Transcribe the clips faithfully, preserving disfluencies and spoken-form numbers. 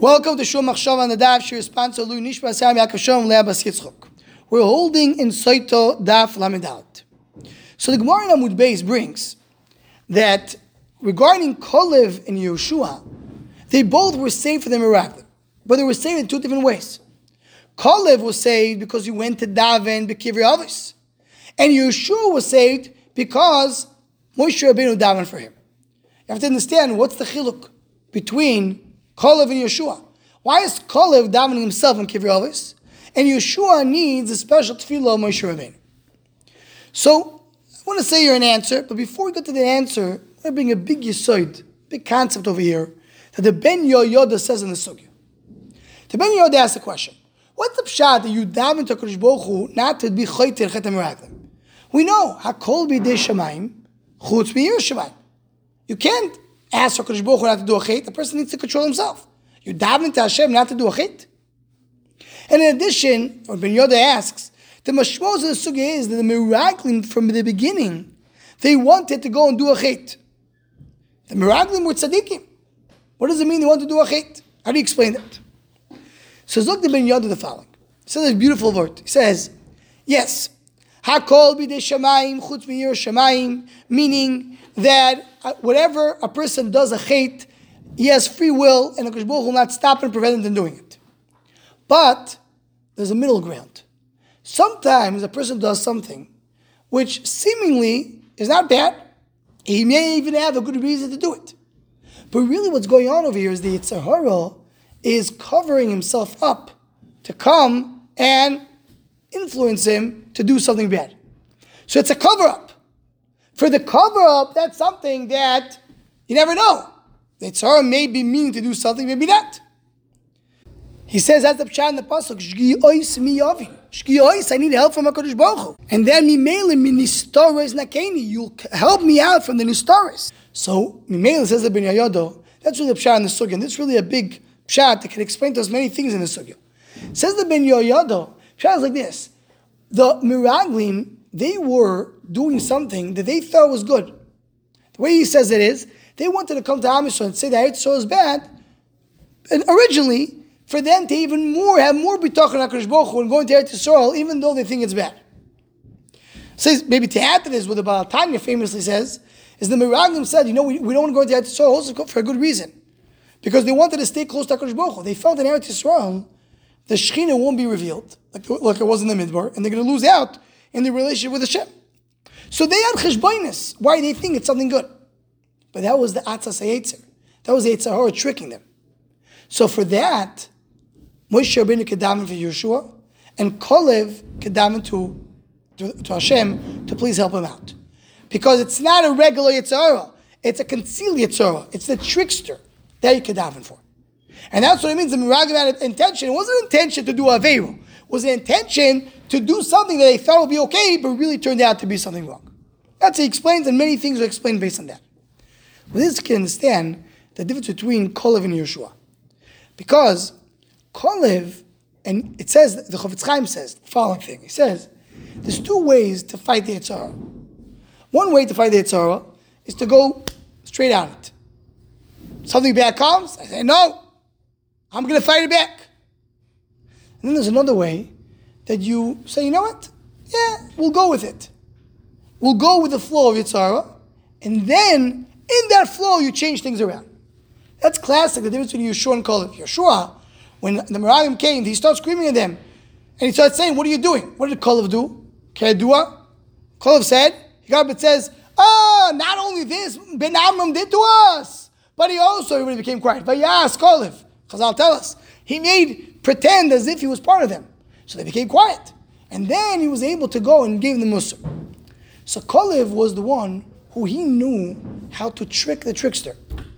Welcome to Shul Machshava on the Daf. Shir sponsor Lui Nishma Sam Yaakov Shalom Leah Bas Yitzchok. We're holding in Saito Daf Lamedalet. So the Gemara in Amud Beis brings that regarding Kolev and Yehoshua, they both were saved for the miracle, but they were saved in two different ways. Kolev was saved because he went to daven b'kivrei avos, and Yehoshua was saved because Moshe Rabbeinu davened for him. You have to understand what's the chiluk between Kolev and Yehoshua. Why is Kolev davening himself in kivrei avos, and Yehoshua needs a special tefillah of Moshe Rabbeinu? So I want to say here an answer, but before we get to the answer, I want to bring a big yesod, big concept over here that the Ben Yoyoda says in the sugya. The Ben Yoyoda asks the question: what's the pshat that you daven to Kadosh Baruch Hu not to be chayter chet hameraglim? We know hakol b'idei shamayim chutz mi'ir shamayim. You can't ask for Kadosh Baruch Hu not to do a chet. The person needs to control himself. You daven to Hashem not to do a chet. And in addition, what Ben Yoda asks, the mashmos of the sugya is that the miraglim from the beginning, they wanted to go and do a chet. The miraglim were tzaddikim. What does it mean they want to do a chet? How do you explain that? So Zok the Ben Yoda the following. He says a beautiful word. He says, yes, hakol b'idei shamayim chutz mi'ir shamayim, meaning that whatever a person does a chet, he has free will, and HaKadosh Baruch Hu will not stop and prevent him from doing it. But there's a middle ground. Sometimes a person does something which seemingly is not bad. He may even have a good reason to do it. But really what's going on over here is the Yetzer Hara is covering himself up to come and influence him to do something bad. So it's a cover-up. For the cover-up, that's something that you never know. The Yetzer Hara may be meaning to do something, maybe not. He says, that's the pshat in the pasuk, Shgi ois mi yavin. Shgi ois, I need help from HaKadosh Baruch Hu. And then mimele mi nistores nakeni, you'll help me out from the nistores. So, mimele says the Ben Yoda, that's really a pshat in the sugya, and this is really a big pshat that can explain to us many things in the sugya. Says the Ben Yoda, pshat is like this: the miraglim, they were doing something that they thought was good. The way he says it is, they wanted to come to Am Yisrael and say that Eretz Yisrael is bad, and originally, for them to even more have more bitachon on HaKadosh Baruch Hu and going to Eretz Yisrael, even though they think it's bad. Says maybe to add to this, what the Baal Tanya famously says is the Miraglim said, you know, we, we don't want to go to Eretz Yisrael also for a good reason, because they wanted to stay close to HaKadosh Baruch Hu. They felt in Eretz Yisrael the Shekhinah won't be revealed like, like it was in the Midbar, and they're going to lose out in the relationship with Hashem. So they had cheshbonis why they think it's something good, but that was the Atzas HaYetzer. That was the Yetzer Hara tricking them. So for that, Moshe Rabbeinu kedaven for Yehoshua, and Kolev kedaven to, to to Hashem to please help him out, because it's not a regular Yetzer Hara; it's a concealed Yetzer Hara. It's the trickster that you kedaven for, and that's what it means. The miraglim had intention. It wasn't an intention to do aveiro. It was an intention to do something that they thought would be okay, but really turned out to be something wrong. That's he explains, and many things are explained based on that. With this, you can understand the difference between Kolev and Yehoshua, because Kolev, and it says, the Chofetz Chaim says the following thing. He says, there's two ways to fight the Yetzer Hara. One way to fight the Yetzer Hara is to go straight on it. Something bad comes, I say, no, I'm going to fight it back. And then there's another way that you say, you know what? Yeah, we'll go with it. We'll go with the flow of Yetzer Hara, and then in that flow you change things around. That's classic, the difference between Yehoshua and Kolev. Yehoshua, when the Meraglim came, he started screaming at them. And he started saying, what are you doing? What did Kolev do? Kedua. Kolev said, he got up and says, oh, not only this, Ben Amram did to us, but he also, everybody became quiet. Vayas Kolev. Chazal tell us. He made pretend as if he was part of them. So they became quiet. And then he was able to go and give them Musar. So Kolev was the one who he knew how to trick the trickster.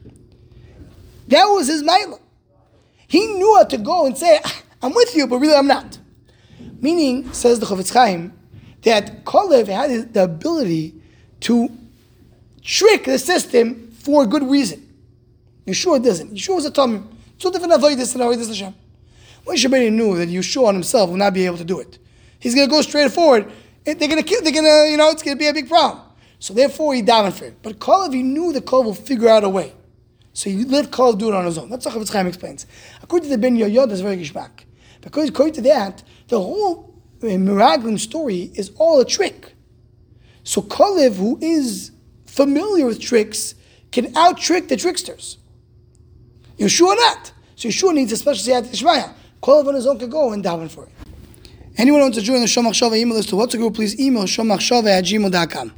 That was his mailah. He knew how to go and say, I'm with you, but really I'm not. Meaning, says the Chofetz Chaim, that Kolev had the ability to trick the system for a good reason. Yehoshua doesn't. Yehoshua was a Tomim. Two different avodas and avodas Hashem. Moshe Rabbeinu knew that Yehoshua on himself will not be able to do it. He's going to go straight forward. They're going to kill, they're going to, you know, it's going to be a big problem. So therefore he davened for him. But Kolev, he knew that Kolev will figure out a way So you let Kalev do it on his own. That's what Chafetz Chaim explains. According to the Ben Yoyod, that's very gishmak. Because according to that, the whole uh, Meraglim story is all a trick. So Kalev, who is familiar with tricks, can out-trick the tricksters. Yeshua not. So Yeshua needs a special Siyat Shmaya. Kalev on his own can go and daven for it. Anyone who wants to join the Shom Machshava email list to what to go, please email shom machshava at gmail dot com.